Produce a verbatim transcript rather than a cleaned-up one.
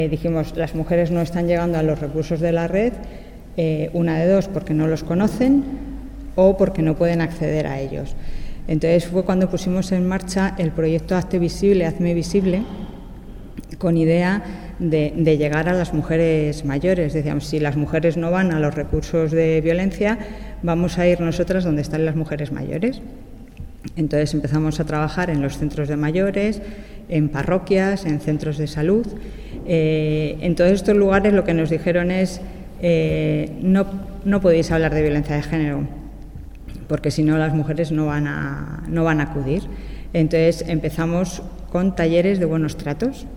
Eh, dijimos, las mujeres no están llegando a los recursos de la red, eh, una de dos, porque no los conocen o porque no pueden acceder a ellos. Entonces fue cuando pusimos en marcha el proyecto Hazte Visible, Hazme Visible, con idea de, de llegar a las mujeres mayores. Decíamos, si las mujeres no van a los recursos de violencia, vamos a ir nosotras donde están las mujeres mayores. Entonces empezamos a trabajar en los centros de mayores, en parroquias, en centros de salud. Eh, en todos estos lugares lo que nos dijeron es eh, no, no podéis hablar de violencia de género, porque si no las mujeres no van a, no van a acudir. Entonces empezamos con talleres de buenos tratos.